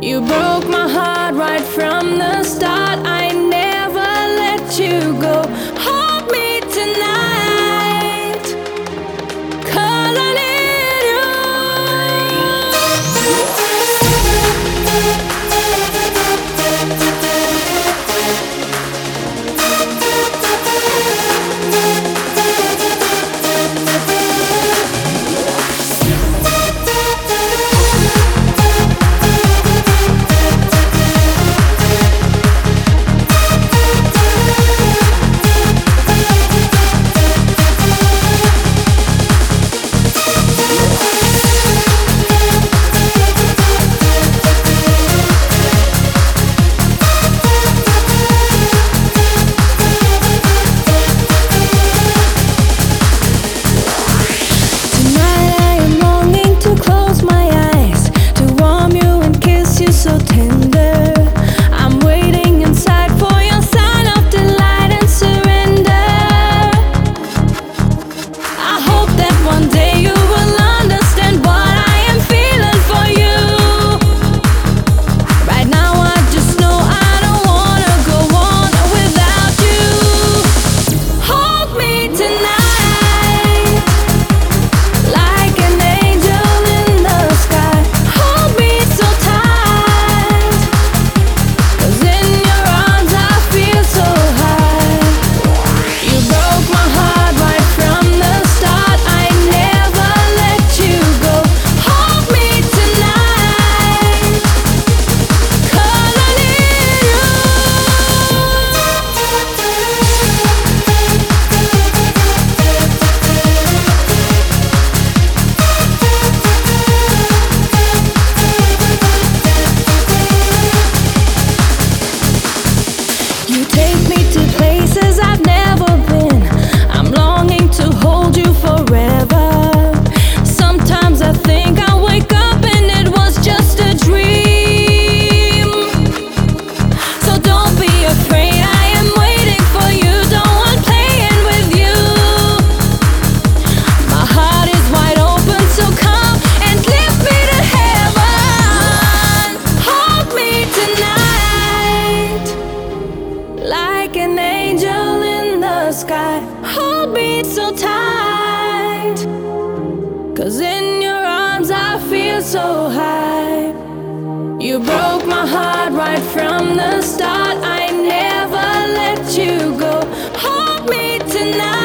You broke my heart right from the start. I never let you go. Hold me tonight, 'cause I need you. You take me to places I've never been. I'm longing to hold you forever. Sometimes I think I wake up and it was just a dream. So don't be afraid, I am waiting for you. Don't want playing with you. My heart is wide open, so come and lift me to heaven. Hold me tonight, like an angel in the sky. Hold me so tight, 'cause in your arms I feel so high. You broke my heart right from the start. I never let you go. Hold me tonight.